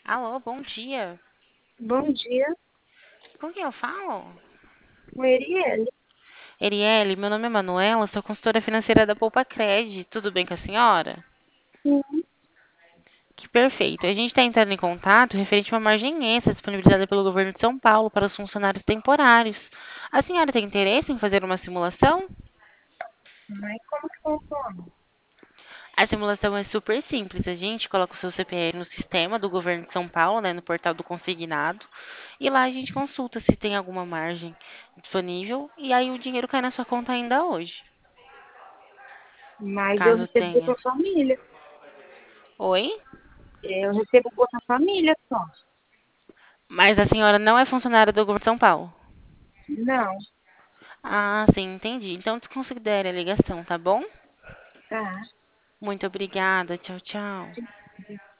Alô, bom dia. Bom dia, Com quem eu falo? Marielle. Erielle, meu nome é Manuela, sou consultora financeira da Poupa Cred. Tudo bem com a senhora? Sim, Que perfeito. A gente está entrando em contato referente a uma margem extra disponibilizada pelo governo de São Paulo para os funcionários temporários. A senhora tem interesse em fazer uma simulação? mas como que funciona? A simulação é super simples. A gente coloca o seu CPF no sistema do governo de São Paulo, né, no portal do consignado, e lá a gente consulta se tem alguma margem disponível e aí o dinheiro cai na sua conta ainda hoje. Mas eu Caso recebo tenha. Bolsa Família. Oi? Eu recebo Bolsa Família só. Mas a senhora não é funcionária do governo de São Paulo? Não, Ah, sim, entendi. Então desconsidere a ligação, tá bom? tá. Muito obrigada. Tchau, tchau.